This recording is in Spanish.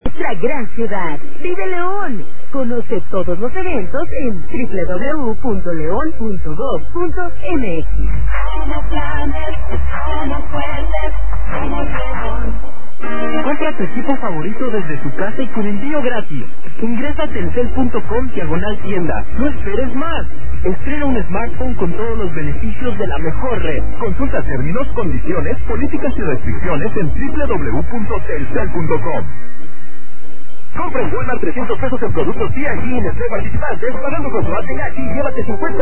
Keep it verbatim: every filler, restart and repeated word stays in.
Nuestra gran ciudad, Vive León. Conoce todos los eventos en doble u doble u doble u punto león punto gov punto m x. Somos grandes, somos fuertes, somos León. Compra tu equipo favorito desde tu casa y con envío gratis. Ingresa a telcel punto com diagonal tienda. No esperes más. Estrena un smartphone con todos los beneficios de la mejor red. Consulta términos, condiciones, políticas y restricciones en doble u doble u doble u punto telcel punto com. Compra en Walmart trescientos pesos en productos P and G y Nestlé participantes, pagando con tu Arte y llévate cincuenta